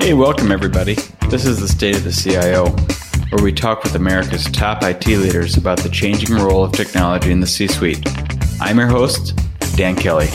Hey, welcome everybody. This is the State of the CIO, where we talk with America's top IT leaders about the changing role of technology in the C-suite. I'm your host, Dan Kelly.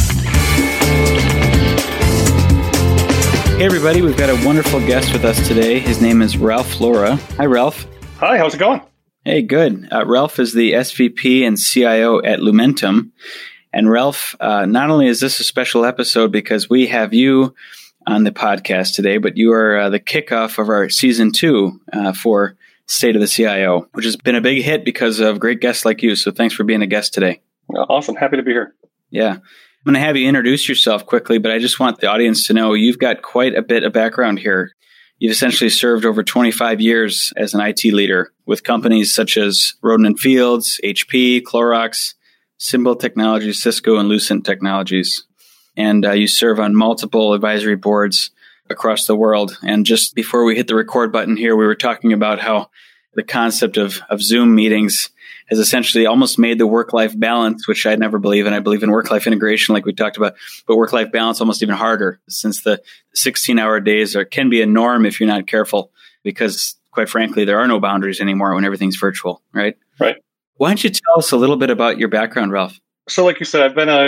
Hey everybody, we've got a wonderful guest with us today. His name is Ralph Laura. Hi, Ralph. Hi, how's it going? Hey, good. Ralph is the SVP and CIO at Lumentum. And Ralph, not only is this a special episode because we have you on the podcast today, but you are the kickoff of our season 2 for State of the CIO, which has been a big hit because of great guests like you. So thanks for being a guest today. Awesome. Happy to be here. Yeah. I'm going to have you introduce yourself quickly, but I just want the audience to know you've got quite a bit of background here. You've essentially served over 25 years as an IT leader with companies such as Roden & Fields, HP, Clorox, Symbol Technologies, Cisco, and Lucent Technologies. And you serve on multiple advisory boards across the world. And just before we hit the record button here, we were talking about how the concept of Zoom meetings has essentially almost made the work-life balance, which I never believe in. I believe in work-life integration like we talked about, but work-life balance almost even harder since the 16-hour days can be a norm if you're not careful because, quite frankly, there are no boundaries anymore when everything's virtual, right? Right. Why don't you tell us a little bit about your background, Ralph? So like you said, I've been a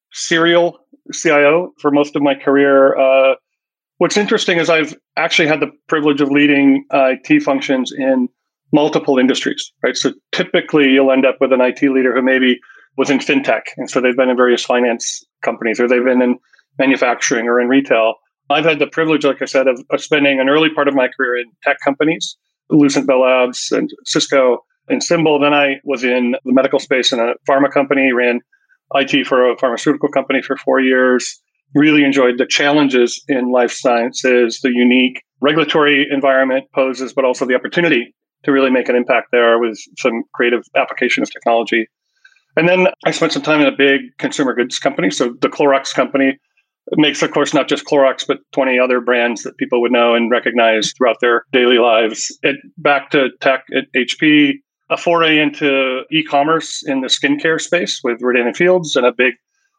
serial CIO for most of my career. What's interesting is I've actually had the privilege of leading IT functions in multiple industries, right? So typically you'll end up with an IT leader who maybe was in fintech. And so they've been in various finance companies or they've been in manufacturing or in retail. I've had the privilege, like I said, of spending an early part of my career in tech companies, Lucent Bell Labs and Cisco and Symbol. Then I was in the medical space in a pharma company, ran IT for a pharmaceutical company for 4 years. Really enjoyed the challenges in life sciences, the unique regulatory environment poses, but also the opportunity to really make an impact there with some creative application of technology. And then I spent some time in a big consumer goods company. So the Clorox company makes, of course, not just Clorox, but 20 other brands that people would know and recognize throughout their daily lives. Back to tech at HP, a foray into e-commerce in the skincare space with Roden & Fields and a big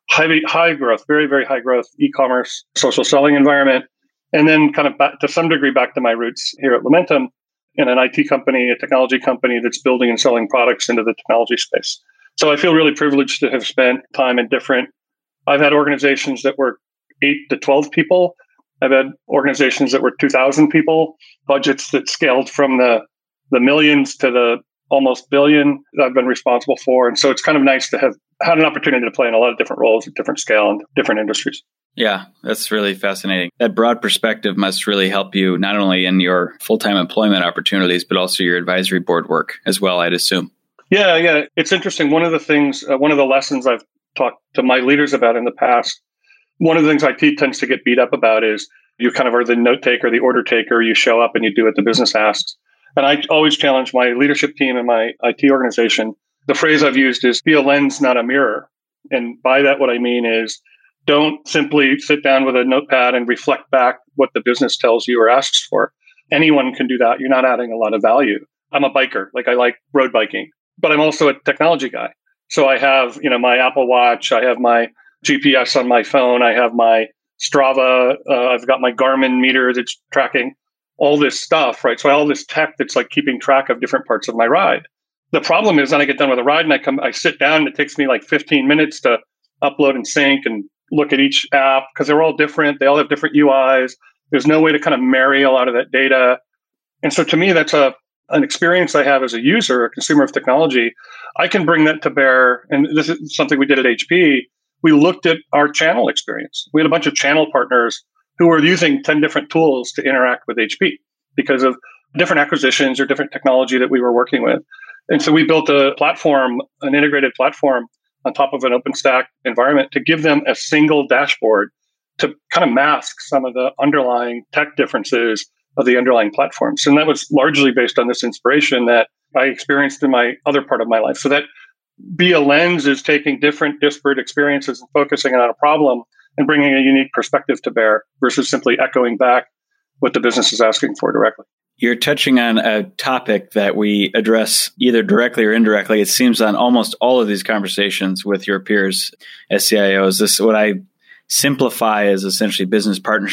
high growth, very, very high growth e-commerce social selling environment. And then kind of back, to some degree back to my roots here at Lumentum in an IT company, a technology company that's building and selling products into the technology space. So I feel really privileged to have spent time in I've had organizations that were 8 to 12 people. I've had organizations that were 2,000 people, budgets that scaled from the millions to the almost billion that I've been responsible for. And so it's kind of nice to have had an opportunity to play in a lot of different roles at different scale and different industries. Yeah, that's really fascinating. That broad perspective must really help you not only in your full-time employment opportunities, but also your advisory board work as well, I'd assume. Yeah. It's interesting. One of the things, one of the lessons I've talked to my leaders about in the past, one of the things IT tends to get beat up about is you kind of are the note taker, the order taker, you show up and you do what the business asks. And I always challenge my leadership team and my IT organization. The phrase I've used is be a lens, not a mirror. And by that, what I mean is don't simply sit down with a notepad and reflect back what the business tells you or asks for. Anyone can do that. You're not adding a lot of value. I'm a biker, like I like road biking, but I'm also a technology guy. So I have, my Apple Watch, I have my GPS on my phone, I have my Strava, I've got my Garmin meter that's tracking all this stuff, right? So all this tech that's like keeping track of different parts of my ride. The problem is then I get done with a ride and I sit down and it takes me like 15 minutes to upload and sync and look at each app because they're all different. They all have different UIs. There's no way to kind of marry a lot of that data. And so to me, that's an experience I have as a user, a consumer of technology. I can bring that to bear. And this is something we did at HP. We looked at our channel experience. We had a bunch of channel partners who were using 10 different tools to interact with HP because of different acquisitions or different technology that we were working with. And so we built a platform, an integrated platform on top of an OpenStack environment to give them a single dashboard to kind of mask some of the underlying tech differences of the underlying platforms. And that was largely based on this inspiration that I experienced in my other part of my life. So that be a lens is taking different disparate experiences and focusing on a problem and bringing a unique perspective to bear versus simply echoing back what the business is asking for directly. You're touching on a topic that we address either directly or indirectly. It seems on almost all of these conversations with your peers as CIOs. This what I simplify as essentially business partnership.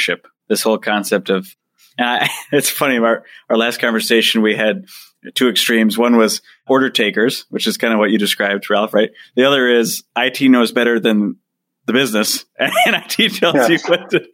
this whole concept of, it's funny, our last conversation, we had two extremes. One was order takers, which is kind of what you described, Ralph, right? The other is IT knows better than the business, and IT tells you what to...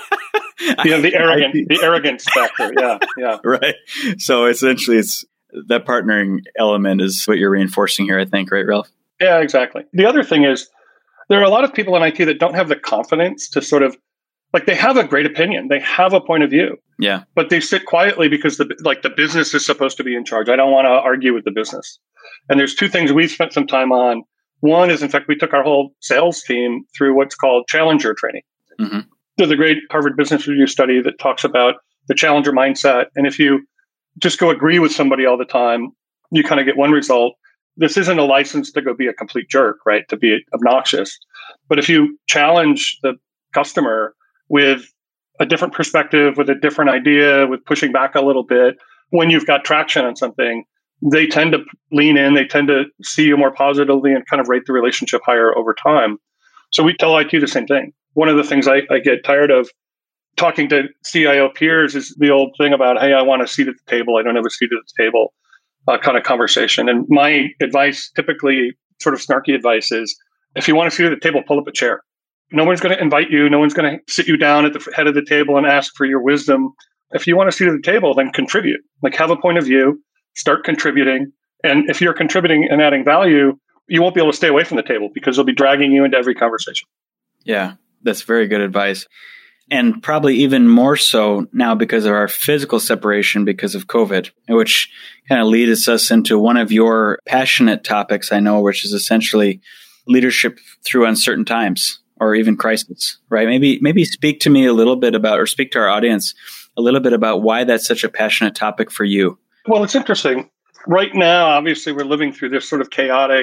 the arrogance factor. Yeah. Right. So essentially, it's that partnering element is what you're reinforcing here, I think, right, Ralph? Yeah, exactly. The other thing is there are a lot of people in IT that don't have the confidence to sort of, like, they have a great opinion, they have a point of view, yeah, but they sit quietly because the business is supposed to be in charge. I don't want to argue with the business. And there's two things we've spent some time on. One is, in fact, we took our whole sales team through what's called challenger training. Mm-hmm. There's a great Harvard Business Review study that talks about the challenger mindset. And if you just go agree with somebody all the time, you kind of get one result. This isn't a license to go be a complete jerk, right? To be obnoxious. But if you challenge the customer with a different perspective, with a different idea, with pushing back a little bit, when you've got traction on something, they tend to lean in, they tend to see you more positively and kind of rate the relationship higher over time. So we tell IT the same thing. One of the things I get tired of talking to CIO peers is the old thing about, hey, I want a seat at the table. I don't have a seat at the table kind of conversation. And my advice, typically sort of snarky advice, is if you want a seat at the table, pull up a chair. No one's going to invite you. No one's going to sit you down at the head of the table and ask for your wisdom. If you want a seat at the table, then contribute. Like, have a point of view, start contributing. And if you're contributing and adding value, you won't be able to stay away from the table because they'll be dragging you into every conversation. Yeah, that's very good advice. And probably even more so now because of our physical separation because of COVID, which kind of leads us into one of your passionate topics, I know, which is essentially leadership through uncertain times or even crisis, right? Maybe speak to me a little bit about, or speak to our audience a little bit about why that's such a passionate topic for you. Well, it's interesting. Right now, obviously, we're living through this sort of chaotic,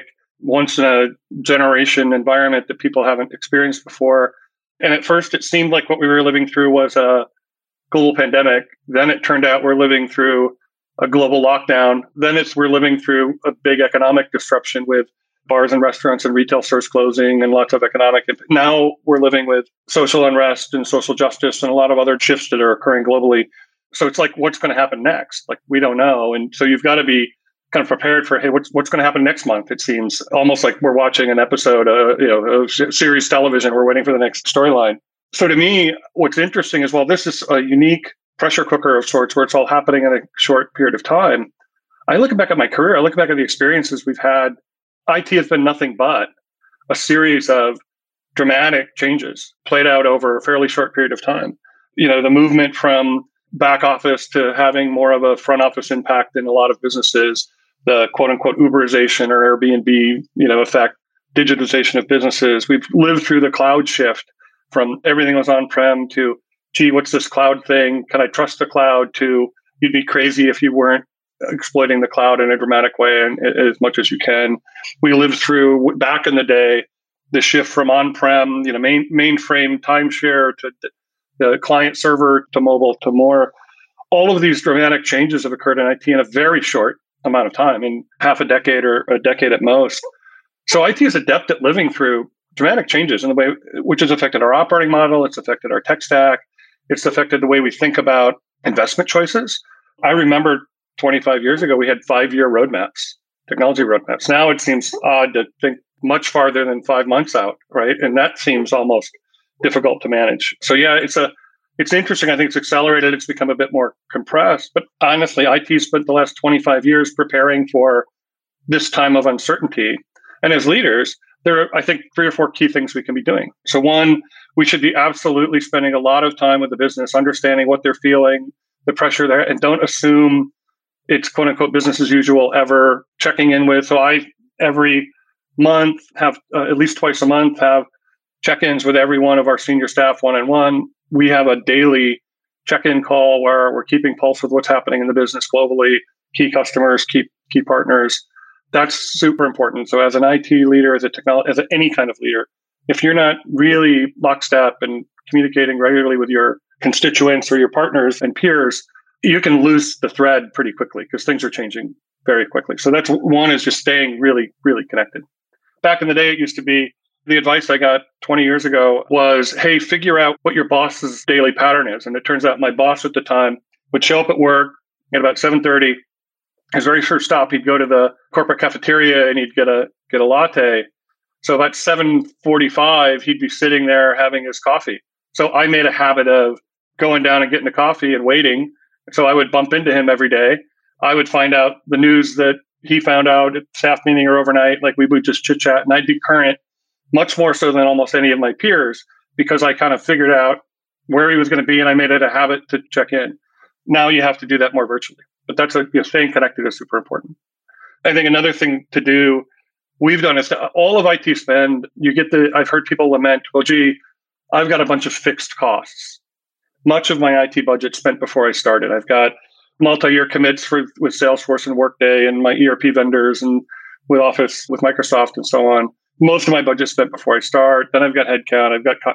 once-in-a-generation environment that people haven't experienced before. And at first, it seemed like what we were living through was a global pandemic. Then it turned out we're living through a global lockdown. Then we're living through a big economic disruption with bars and restaurants and retail stores closing and lots of economic. Now we're living with social unrest and social justice and a lot of other shifts that are occurring globally. So it's like, what's going to happen next? Like, we don't know. And so you've got to be kind of prepared for, hey, what's going to happen next month? It seems almost like we're watching an episode, of series television. We're waiting for the next storyline. So to me, what's interesting is, well, this is a unique pressure cooker of sorts where it's all happening in a short period of time. I look back at my career, I look back at the experiences we've had. IT has been nothing but a series of dramatic changes played out over a fairly short period of time. The movement from back office to having more of a front office impact in a lot of businesses, the quote unquote Uberization or Airbnb, effect, digitization of businesses. We've lived through the cloud shift from everything was on-prem to, gee, what's this cloud thing? Can I trust the cloud? To, you'd be crazy if you weren't exploiting the cloud in a dramatic way and as much as you can. We lived through, back in the day, the shift from on-prem, mainframe timeshare to the client server to mobile to more. All of these dramatic changes have occurred in IT in a very short amount of time, in half a decade or a decade at most. So IT is adept at living through dramatic changes in the way which has affected our operating model. It's affected our tech stack. It's affected the way we think about investment choices. I remember 25 years ago, we had 5-year roadmaps, technology roadmaps. Now it seems odd to think much farther than 5 months out, right? And that seems almost difficult to manage. So yeah, it's interesting. I think it's accelerated. It's become a bit more compressed. But honestly, IT spent the last 25 years preparing for this time of uncertainty. And as leaders, there are, I think, 3 or 4 key things we can be doing. So one, we should be absolutely spending a lot of time with the business, understanding what they're feeling, the pressure there, and don't assume it's quote unquote business as usual ever. Checking in with, so I every month have at least twice a month have check-ins with every one of our senior staff one-on-one. We have a daily check-in call where we're keeping pulse with what's happening in the business globally, key customers, key partners. That's super important. So as an IT leader, as any kind of leader, if you're not really lockstep and communicating regularly with your constituents or your partners and peers, you can lose the thread pretty quickly because things are changing very quickly. So that's one, is just staying really, really connected. Back in the day, it used to be, The advice I got 20 years ago was, hey, figure out what your boss's daily pattern is. And it turns out my boss at the time would show up at work at about 7:30. His very first stop, he'd go to the corporate cafeteria and he'd get a latte. So about 7:45, he'd be sitting there having his coffee. So I made a habit of going down and getting a coffee and waiting. So I would bump into him every day. I would find out the news that he found out at staff meeting or overnight. Like we would just chit chat, and I'd be current much more so than almost any of my peers because I kind of figured out where he was going to be and I made it a habit to check in. Now you have to do that more virtually, but that's staying connected is super important. I think another thing to do, we've done is all of IT spend. I've heard people lament, well, gee, I've got a bunch of fixed costs. Much of my IT budget spent before I started. I've got multi-year commits with Salesforce and Workday and my ERP vendors and with Office, with Microsoft and so on. Most of my budget spent before I start. Then I've got headcount. I've got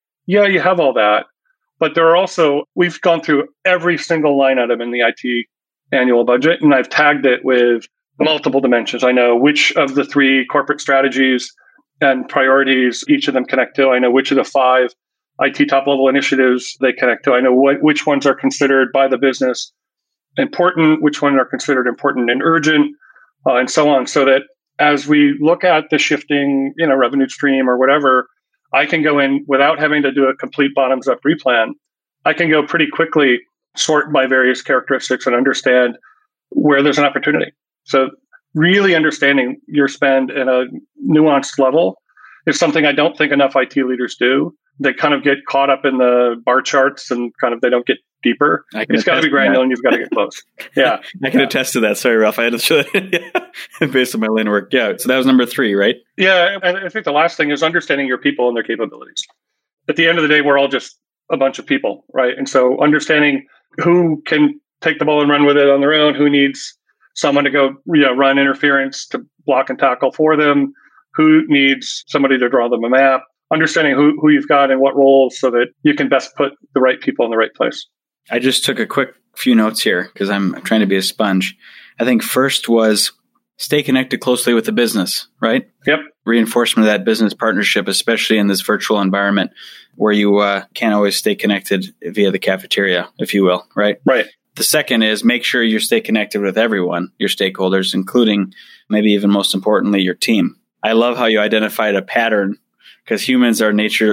you have all that. But there are also, we've gone through every single line item in the IT annual budget, and I've tagged it with multiple dimensions. I know which of the 3 corporate strategies and priorities each of them connect to. I know which of the 5 IT top-level initiatives they connect to. I know which ones are considered by the business important, which ones are considered important and urgent, and so on, so that as we look at the shifting, revenue stream or whatever, I can go in without having to do a complete bottoms-up replan. I can go pretty quickly, sort by various characteristics and understand where there's an opportunity. So really understanding your spend at a nuanced level is something I don't think enough IT leaders do. They kind of get caught up in the bar charts and they don't get deeper. It's got to be granular and you've got to get close. Yeah. I can attest to that. Sorry, Ralph. I had to show that based on my line of work. Yeah. So that was number 3, right? Yeah. And I think the last thing is understanding your people and their capabilities. At the end of the day, we're all just a bunch of people, right? And so understanding who can take the ball and run with it on their own, who needs someone to go run interference to block and tackle for them, who needs somebody to draw them a map, understanding who you've got and what roles so that you can best put the right people in the right place. I just took a quick few notes here because I'm trying to be a sponge. I think first was stay connected closely with the business, right? Yep. Reinforcement of that business partnership, especially in this virtual environment where you can't always stay connected via the cafeteria, if you will, right? Right. The second is make sure you stay connected with everyone, your stakeholders, including maybe even most importantly, your team. I love how you identified a pattern because humans are nature,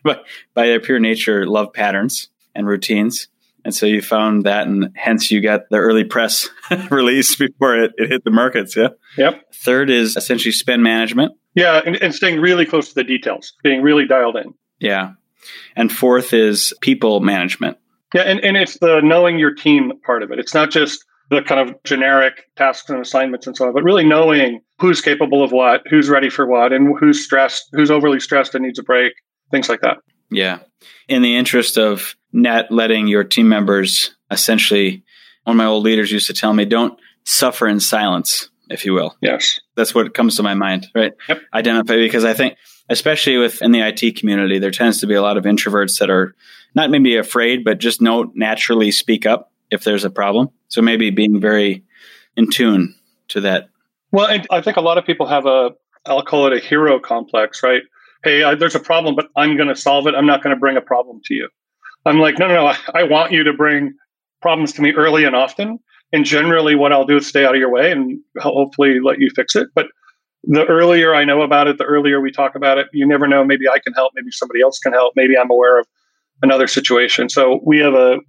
by their pure nature, love patterns and routines. And so you found that, and hence you got the early press release before it hit the markets. Yeah. Yep. Third is essentially spend management. Yeah. And staying really close to the details, being really dialed in. Yeah. And fourth is people management. Yeah. And it's the knowing your team part of it. It's not just the kind of generic tasks and assignments and so on, but really knowing who's capable of what, who's ready for what, and who's stressed, who's overly stressed and needs a break, things like that. Yeah. In the interest of not letting your team members, essentially, one of my old leaders used to tell me, don't suffer in silence, if you will. Yes. That's what comes to my mind, right? Yep. Identify, because I think, especially within the IT community, there tends to be a lot of introverts that are not maybe afraid, but just don't naturally speak up if there's a problem. So maybe being very in tune to that. Well, and I think a lot of people have I'll call it a hero complex, right? Hey, there's a problem, but I'm going to solve it. I'm not going to bring a problem to you. I'm like, no. I want you to bring problems to me early and often. And generally what I'll do is stay out of your way and hopefully let you fix it. But the earlier I know about it, the earlier we talk about it. You never know. Maybe I can help. Maybe somebody else can help. Maybe I'm aware of another situation. So we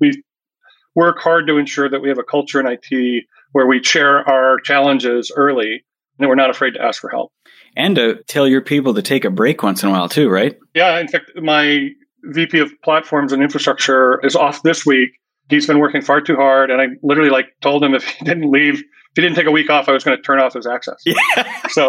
work hard to ensure that we have a culture in IT where we share our challenges early and we're not afraid to ask for help. And to tell your people to take a break once in a while too, right? Yeah. In fact, my VP of platforms and infrastructure is off this week. He's been working far too hard. And I literally told him if he didn't take a week off, I was going to turn off his access. Yeah. So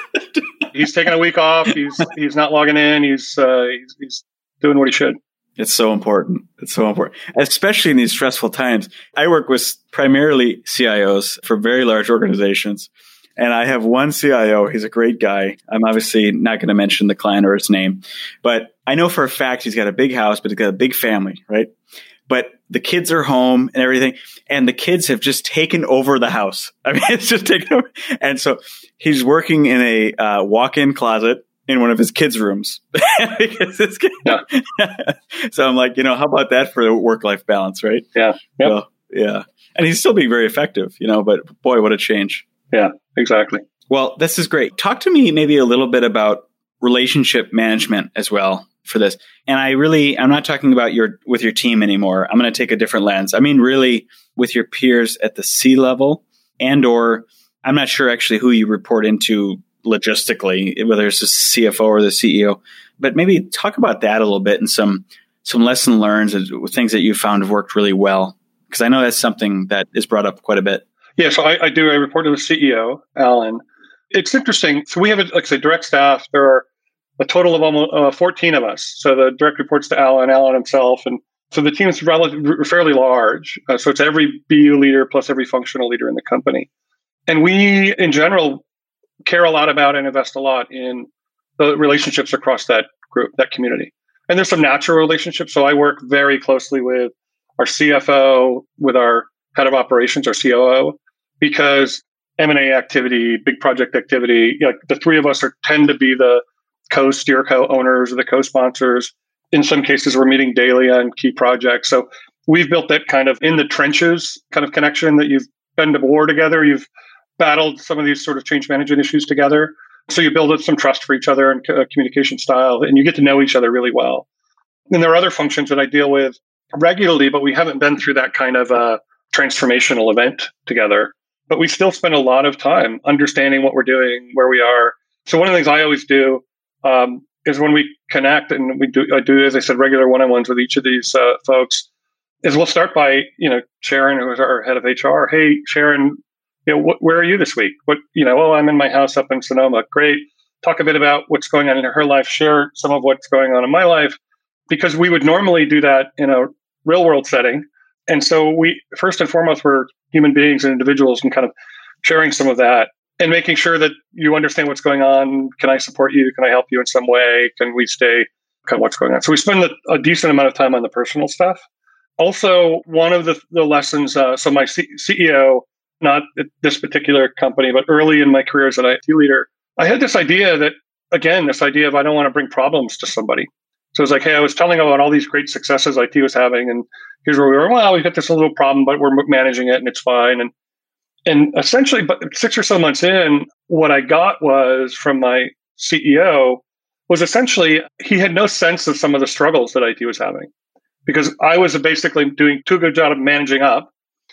he's taking a week off. He's not logging in. He's doing what he should. It's so important. It's so important, especially in these stressful times. I work with primarily CIOs for very large organizations. And I have one CIO. He's a great guy. I'm obviously not going to mention the client or his name, but I know for a fact he's got a big house, but he's got a big family, right? But the kids are home and everything, and the kids have just taken over the house. I mean, it's just taken over. And so he's working in a walk-in closet in one of his kids' rooms. Because his kid, so I'm like, how about that for a work-life balance, right? Yeah. Yep. So, yeah. And he's still being very effective, but boy, what a change. Yeah, exactly. Well, this is great. Talk to me maybe a little bit about relationship management as well for this. And I'm not talking about with your team anymore. I'm going to take a different lens. I mean, really with your peers at the C-level or I'm not sure actually who you report into logistically, whether it's the CFO or the CEO, but maybe talk about that a little bit and some lesson learned and things that you found have worked really well. Because I know that's something that is brought up quite a bit. Yeah, so I report to the CEO, Alan. It's interesting. So we have, like I say, direct staff. There are a total of almost 14 of us. So the direct reports to Alan himself. And so the team is fairly large. So it's every BU leader plus every functional leader in the company. And we, in general, care a lot about and invest a lot in the relationships across that group, that community. And there's some natural relationships. So I work very closely with our CFO, with our head of operations, our COO, because M&A activity, big project activity, the three of us tend to be the co-steer co-owners or the co-sponsors. In some cases, we're meeting daily on key projects. So we've built that kind of in the trenches kind of connection that you've been to war together. You've battled some of these sort of change management issues together. So you build up some trust for each other and communication style, and you get to know each other really well. And there are other functions that I deal with regularly, but we haven't been through that kind of transformational event together. But we still spend a lot of time understanding what we're doing, where we are. So one of the things I always do is when we connect, and I do, as I said, regular one-on-ones with each of these folks, is we'll start by, Sharon, who's our head of HR. Hey, Sharon, where are you this week? I'm in my house up in Sonoma. Great. Talk a bit about what's going on in her life. Share some of what's going on in my life, because we would normally do that in a real world setting. And so we, first and foremost, we're human beings and individuals, and kind of sharing some of that and making sure that you understand what's going on. Can I support you? Can I help you in some way? Can we stay kind of what's going on? So we spend a decent amount of time on the personal stuff. Also, one of the lessons, so my CEO, not at this particular company, but early in my career as an IT leader, I had this idea of I don't want to bring problems to somebody. So it's like, hey, I was telling about all these great successes IT was having, and here's where we were. Well, we've got this little problem, but we're managing it and it's fine. And essentially, but 6 or so months in, what I got was from my CEO was essentially he had no sense of some of the struggles that IT was having, because I was basically doing too good job of managing up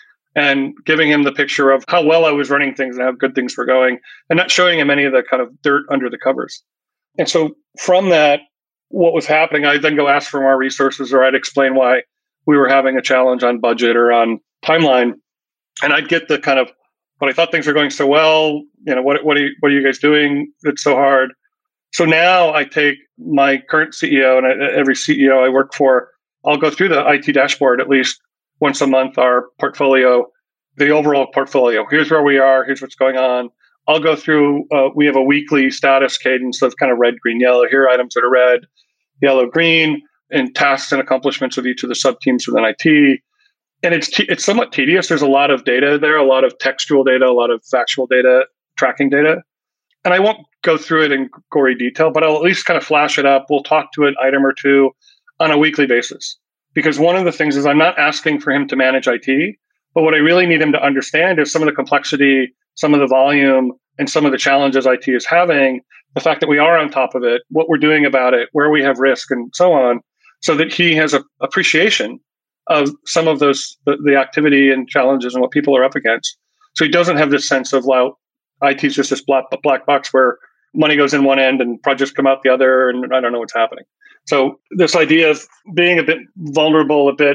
and giving him the picture of how well I was running things and how good things were going, and not showing him any of the kind of dirt under the covers. And so from that, what was happening, I'd then go ask for more resources, or I'd explain why we were having a challenge on budget or on timeline. And I'd get the kind of, but I thought things were going so well, what are you guys doing that's so hard? So now I take my current CEO and every CEO I work for, I'll go through the IT dashboard at least once a month, our portfolio, the overall portfolio. Here's where we are. Here's what's going on. I'll go through, we have a weekly status cadence of kind of red, green, yellow. Here are items that are red, yellow, green, and tasks and accomplishments of each of the sub-teams within IT. And it's somewhat tedious. There's a lot of data there, a lot of textual data, a lot of factual data, tracking data. And I won't go through it in gory detail, but I'll at least kind of flash it up. We'll talk to an item or two on a weekly basis. Because one of the things is I'm not asking for him to manage IT, but what I really need him to understand is some of the complexity, some of the volume, and some of the challenges IT is having, the fact that we are on top of it, what we're doing about it, where we have risk, and so on, so that he has an appreciation of some of those, the activity and challenges and what people are up against. So he doesn't have this sense of, well, IT is just this black box where money goes in one end and projects come out the other, and I don't know what's happening. So this idea of being a bit vulnerable, a bit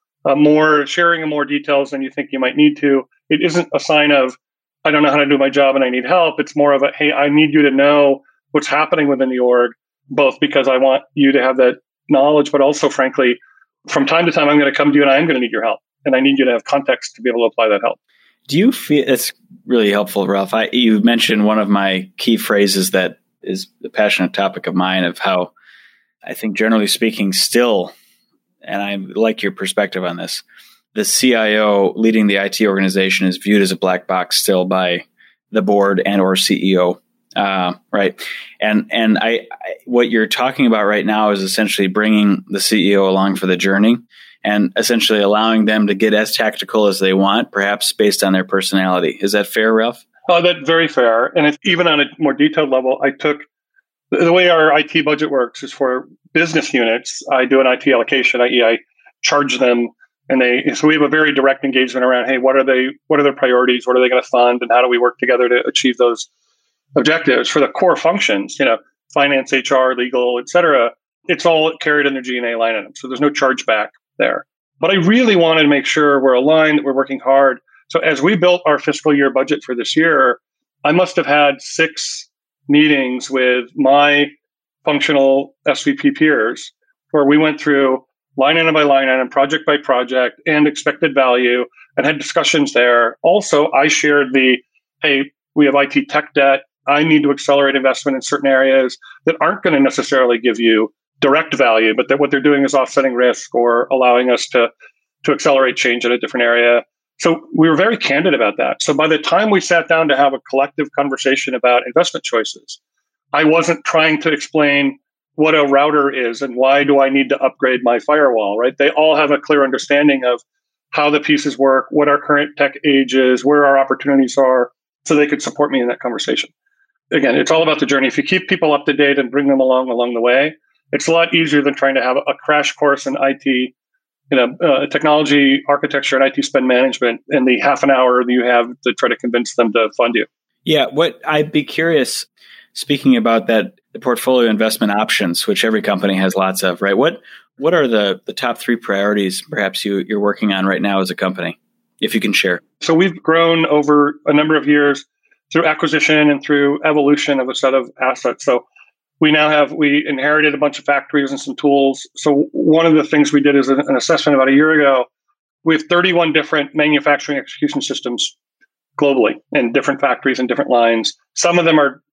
more, sharing more details than you think you might need to, it isn't a sign of, I don't know how to do my job and I need help. It's more of a, hey, I need you to know what's happening within the org, both because I want you to have that knowledge, but also, frankly, from time to time, I'm going to come to you and I'm going to need your help. And I need you to have context to be able to apply that help. Do you feel, it's really helpful, Ralph. You mentioned one of my key phrases that is a passionate topic of mine, of how I think, generally speaking, still, and I like your perspective on this, the CIO leading the IT organization is viewed as a black box still by the board and or CEO. Right. And what you're talking about right now is essentially bringing the CEO along for the journey and essentially allowing them to get as tactical as they want, perhaps based on their personality. Is that fair, Ralph? Oh, that's very fair. And even on a more detailed level, I took the way our IT budget works is for business units. I do an IT allocation, i.e., I charge them, and so we have a very direct engagement around, hey, what are their priorities? What are they going to fund? And how do we work together to achieve those objectives? For the core functions, finance, HR, legal, et cetera, it's all carried in their G&A line item. So there's no chargeback there. But I really wanted to make sure we're aligned, that we're working hard. So as we built our fiscal year budget for this year, I must have had 6 meetings with my functional SVP peers where we went through line item by line item, project by project, and expected value, and had discussions there. Also, I shared hey, we have IT tech debt. I need to accelerate investment in certain areas that aren't going to necessarily give you direct value, but that what they're doing is offsetting risk or allowing us to accelerate change in a different area. So we were very candid about that. So by the time we sat down to have a collective conversation about investment choices, I wasn't trying to explain what a router is and why do I need to upgrade my firewall, right? They all have a clear understanding of how the pieces work, what our current tech age is, where our opportunities are, so they could support me in that conversation. Again, it's all about the journey. If you keep people up to date and bring them along the way, it's a lot easier than trying to have a crash course in IT, technology, architecture, and IT spend management in the half an hour that you have to try to convince them to fund you. Yeah, what I'd be curious, speaking about that, the portfolio investment options, which every company has lots of, right? What are the top 3 priorities perhaps you're working on right now as a company, if you can share? So we've grown over a number of years through acquisition and through evolution of a set of assets. So we inherited a bunch of factories and some tools. So one of the things we did is an assessment about a year ago. We have 31 different manufacturing execution systems globally in different factories and different lines. Some of them are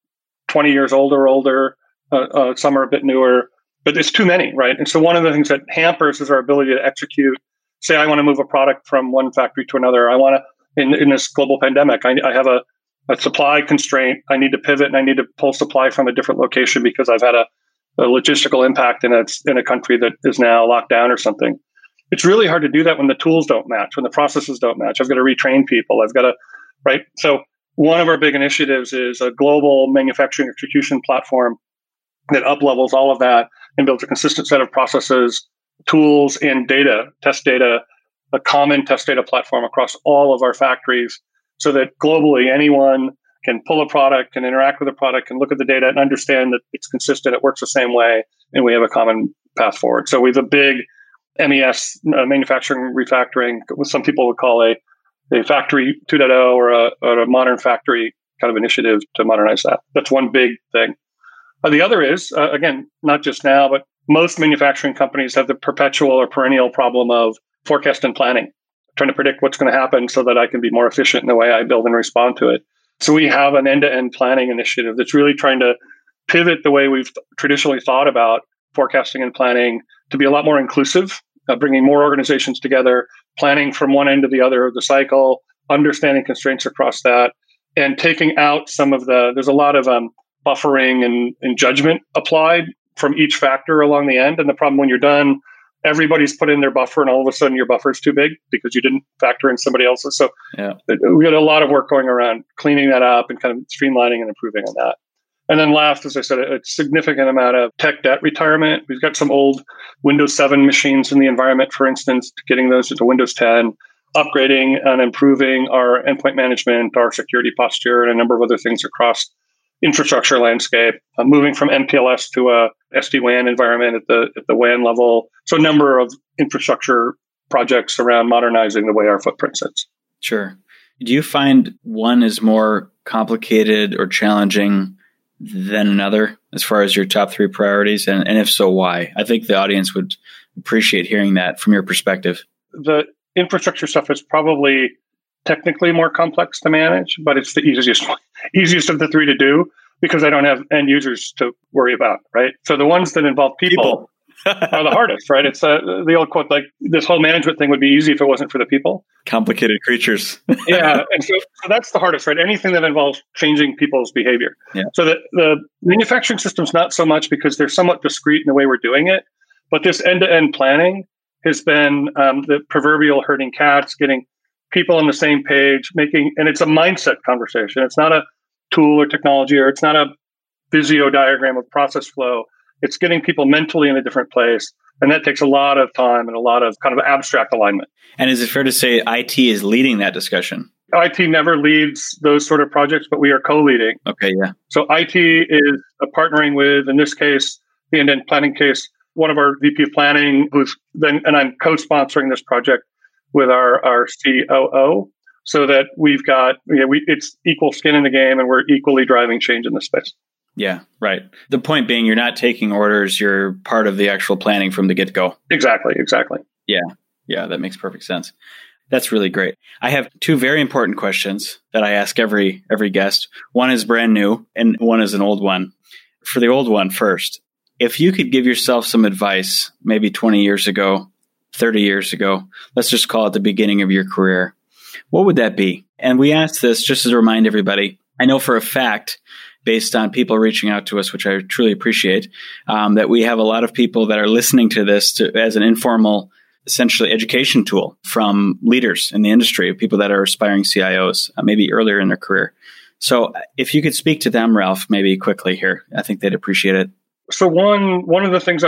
20 years old or older. Some are a bit newer, but it's too many, right? And so one of the things that hampers is our ability to execute. Say I want to move a product from one factory to another. I want to, in this global pandemic, I have a supply constraint. I need to pivot and I need to pull supply from a different location because I've had a logistical impact in a country that is now locked down or something. It's really hard to do that when the tools don't match, when the processes don't match. I've got to retrain people. Right? So one of our big initiatives is a global manufacturing execution platform that up-levels all of that and builds a consistent set of processes, tools, and data, test data, a common test data platform across all of our factories so that globally anyone can pull a product, can interact with a product, can look at the data and understand that it's consistent, it works the same way, and we have a common path forward. So we have a big MES, manufacturing refactoring, what some people would call a factory 2.0 or a modern factory kind of initiative to modernize that. That's one big thing. The other is, again, not just now, but most manufacturing companies have the perpetual or perennial problem of forecast and planning, trying to predict what's going to happen so that I can be more efficient in the way I build and respond to it. So we have an end-to-end planning initiative that's really trying to pivot the way we've traditionally thought about forecasting and planning to be a lot more inclusive, bringing more organizations together, planning from one end to the other of the cycle, understanding constraints across that, and taking out there's a lot of buffering and judgment applied from each factor along the end. And the problem when you're done, everybody's put in their buffer and all of a sudden your buffer is too big because you didn't factor in somebody else's. So we got a lot of work going around cleaning that up and kind of streamlining and improving on that. And then last, as I said, a significant amount of tech debt retirement. We've got some old Windows 7 machines in the environment, for instance, getting those into Windows 10, upgrading and improving our endpoint management, our security posture, and a number of other things across infrastructure landscape, moving from MPLS to a SD-WAN environment at the WAN level. So a number of infrastructure projects around modernizing the way our footprint sits. Sure. Do you find one is more complicated or challenging than another as far as your top 3 priorities? And if so, why? I think the audience would appreciate hearing that from your perspective. The infrastructure stuff is probably technically more complex to manage, but it's the easiest of the 3 to do because I don't have end users to worry about, right? So the ones that involve people are the hardest, right? It's the old quote, like this whole management thing would be easy if it wasn't for the people. Complicated creatures. Yeah. And so that's the hardest, right? Anything that involves changing people's behavior. Yeah. So the manufacturing system's not so much because they're somewhat discrete in the way we're doing it, but this end-to-end planning has been the proverbial herding cats, getting people on the same page, and it's a mindset conversation. It's not a tool or technology, or it's not a Visio diagram of process flow. It's getting people mentally in a different place. And that takes a lot of time and a lot of kind of abstract alignment. And is it fair to say IT is leading that discussion? IT never leads those sort of projects, but we are co-leading. Okay, yeah. So IT is partnering with, in this case, the end-to-end planning case, one of our VP of planning, and I'm co-sponsoring this project with our COO, so that we've got, it's equal skin in the game, and we're equally driving change in this space. Yeah, right. The point being, you're not taking orders, you're part of the actual planning from the get-go. Exactly. Yeah, that makes perfect sense. That's really great. I have two very important questions that I ask every guest. One is brand new, and one is an old one. For the old one first, if you could give yourself some advice, maybe 20 years ago, 30 years ago, let's just call it the beginning of your career, what would that be? And we ask this just to remind everybody. I know for a fact, based on people reaching out to us, which I truly appreciate, that we have a lot of people that are listening to this as an informal, essentially education tool from leaders in the industry, people that are aspiring CIOs, maybe earlier in their career. So if you could speak to them, Ralph, maybe quickly here, I think they'd appreciate it. So one of the things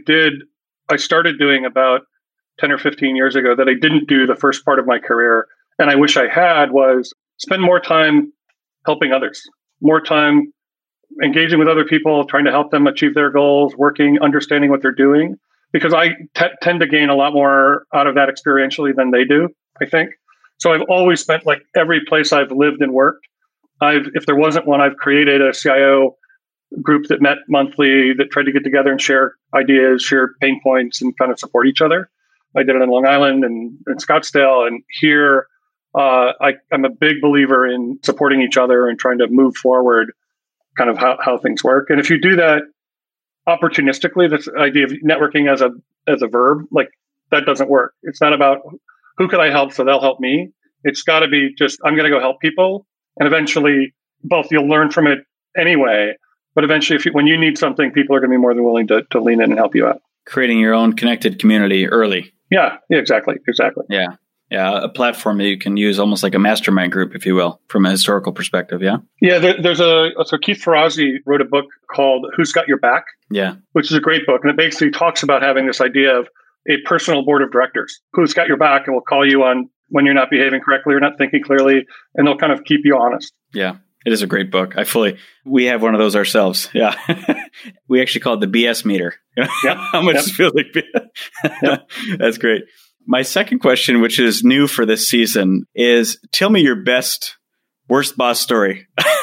I started doing about 10 or 15 years ago that I didn't do the first part of my career, and I wish I had, was spend more time helping others, more time engaging with other people, trying to help them achieve their goals, understanding what they're doing, because I tend to gain a lot more out of that experientially than they do, I think. So I've always spent, like every place I've lived and worked, if there wasn't one, I've created a CIO group that met monthly, that tried to get together and share ideas, share pain points, and kind of support each other. I did it in Long Island and in Scottsdale, and here I'm a big believer in supporting each other and trying to move forward kind of how things work. And if you do that opportunistically, this idea of networking as a verb, like that doesn't work. It's not about who can I help so they'll help me. It's got to be just, I'm going to go help people. And eventually both you'll learn from it anyway, but eventually when you need something, people are going to be more than willing to lean in and help you out. Creating your own connected community early. Yeah, exactly. Yeah, a platform that you can use almost like a mastermind group, if you will, from a historical perspective, yeah? Yeah, so Keith Ferrazzi wrote a book called Who's Got Your Back? Yeah. Which is a great book. And it basically talks about having this idea of a personal board of directors who's got your back and will call you on when you're not behaving correctly or not thinking clearly, and they'll kind of keep you honest. Yeah. It is a great book. We have one of those ourselves. Yeah. We actually call it the BS meter. Yep. How much feels like BS? Yep. That's great. My second question, which is new for this season, is tell me your worst boss story.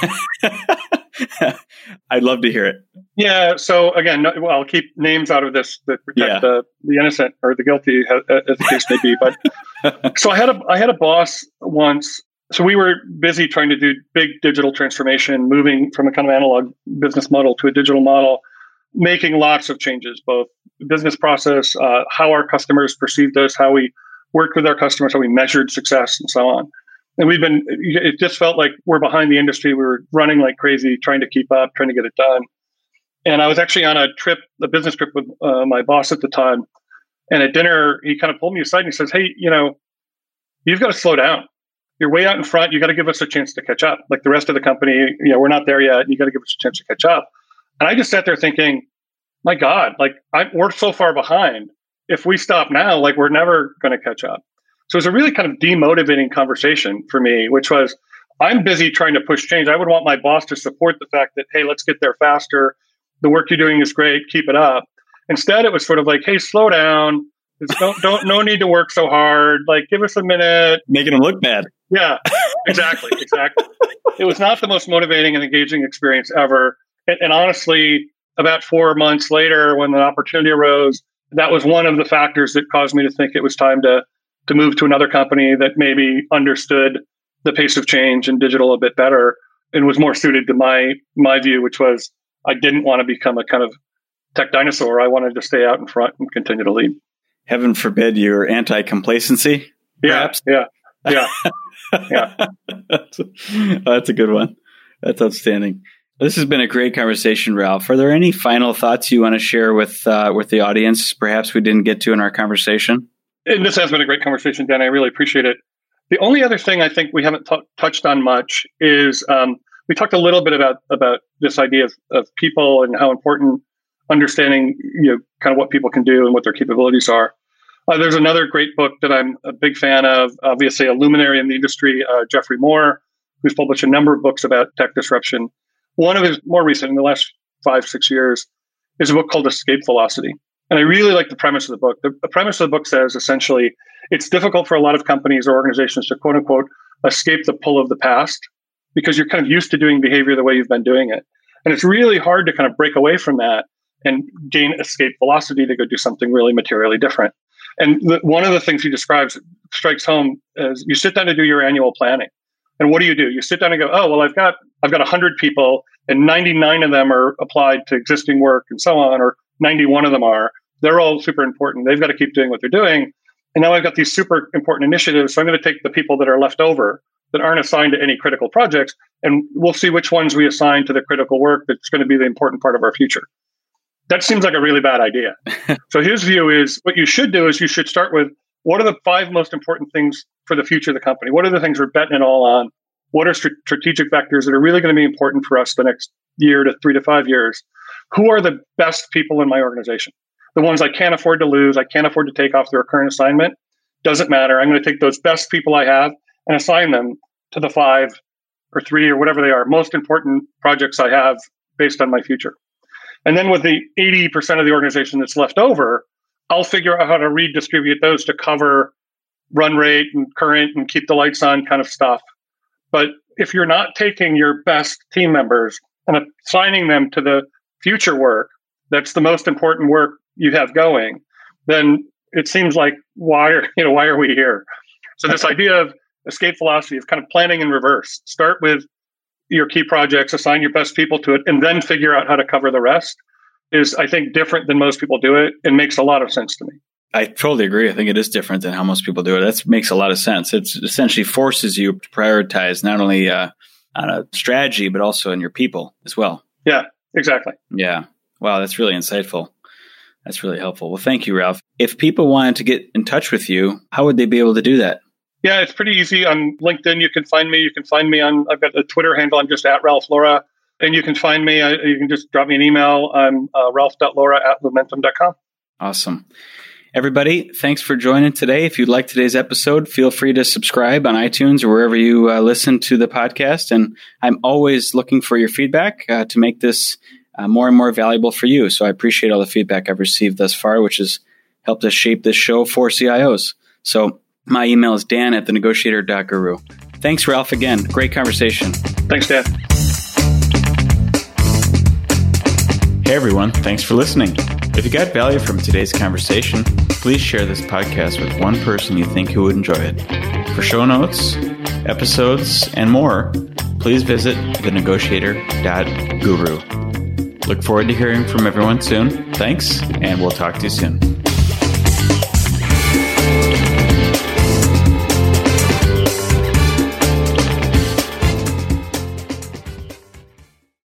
I'd love to hear it. Yeah. So again, I'll keep names out of this that protect the innocent or the guilty, as the case may be. But so I had a boss once. So we were busy trying to do big digital transformation, moving from a kind of analog business model to a digital model, making lots of changes, both business process, how our customers perceived us, how we worked with our customers, how we measured success, and so on. And it just felt like we're behind the industry. We were running like crazy, trying to keep up, trying to get it done. And I was actually on a business trip with my boss at the time. And at dinner, he kind of pulled me aside and he says, "Hey, you've got to slow down. You're way out in front. You got to give us a chance to catch up. Like the rest of the company, we're not there yet. You got to give us a chance to catch up." And I just sat there thinking, my God, we're so far behind. If we stop now, we're never going to catch up. So it was a really kind of demotivating conversation for me, which was, I'm busy trying to push change. I would want my boss to support the fact that, hey, let's get there faster. The work you're doing is great. Keep it up. Instead, it was sort of like, hey, slow down. No need to work so hard. Give us a minute. Making them look bad. Yeah, exactly. It was not the most motivating and engaging experience ever. And honestly, about 4 months later, when the opportunity arose, that was one of the factors that caused me to think it was time to move to another company that maybe understood the pace of change in digital a bit better and was more suited to my view, which was I didn't want to become a kind of tech dinosaur. I wanted to stay out in front and continue to lead. Heaven forbid you're anti-complacency, perhaps? Yeah. That's a good one. That's outstanding. This has been a great conversation, Ralph. Are there any final thoughts you want to share with the audience, perhaps we didn't get to in our conversation? And this has been a great conversation, Dan. I really appreciate it. The only other thing I think we haven't touched on much is we talked a little bit about this idea of people and how important understanding, kind of what people can do and what their capabilities are. There's another great book that I'm a big fan of, obviously a luminary in the industry, Geoffrey Moore, who's published a number of books about tech disruption. One of his more recent, in the last 5-6 years, is a book called Escape Velocity. And I really like the premise of the book. The premise of the book says, essentially, it's difficult for a lot of companies or organizations to, quote unquote, escape the pull of the past because you're kind of used to doing behavior the way you've been doing it. And it's really hard to kind of break away from that and gain escape velocity to go do something really materially different. And one of the things he describes strikes home as you sit down to do your annual planning. And what do? You sit down and go, oh, well, I've got 100 people and 99 of them are applied to existing work and so on, or 91 of them are. They're all super important. They've got to keep doing what they're doing. And now I've got these super important initiatives. So I'm going to take the people that are left over that aren't assigned to any critical projects, and we'll see which ones we assign to the critical work that's going to be the important part of our future. That seems like a really bad idea. So his view is what you should do is you should start with what are the 5 most important things for the future of the company? What are the things we're betting it all on? What are strategic vectors that are really going to be important for us the next year to 3 to 5 years? Who are the best people in my organization? The ones I can't afford to lose, I can't afford to take off their current assignment. Doesn't matter. I'm going to take those best people I have and assign them to the 5 or 3 or whatever they are, most important projects I have based on my future. And then with the 80% of the organization that's left over, I'll figure out how to redistribute those to cover run rate and current and keep the lights on kind of stuff. But if you're not taking your best team members and assigning them to the future work, that's the most important work you have going, then it seems like why are we here? So this idea of escape velocity of kind of planning in reverse. Start with your key projects, assign your best people to it, and then figure out how to cover the rest is, I think, different than most people do it and makes a lot of sense to me. I totally agree. I think it is different than how most people do it. That makes a lot of sense. It essentially forces you to prioritize not only on a strategy, but also in your people as well. Yeah, exactly. Yeah. Wow, that's really insightful. That's really helpful. Well, thank you, Ralph. If people wanted to get in touch with you, how would they be able to do that? Yeah, it's pretty easy. On LinkedIn, you can find me. You can find me on, I've got a Twitter handle. I'm just at Ralph Laura. And you can find me. You can just drop me an email. I'm ralph.laura@lumentum.com. Awesome. Everybody, thanks for joining today. If you like today's episode, feel free to subscribe on iTunes or wherever you listen to the podcast. And I'm always looking for your feedback to make this more and more valuable for you. So I appreciate all the feedback I've received thus far, which has helped us shape this show for CIOs. So my email is dan@thenegotiator.guru. Thanks, Ralph, again. Great conversation. Thanks, Dan. Hey, everyone. Thanks for listening. If you got value from today's conversation, please share this podcast with one person you think who would enjoy it. For show notes, episodes, and more, please visit thenegotiator.guru. Look forward to hearing from everyone soon. Thanks, and we'll talk to you soon.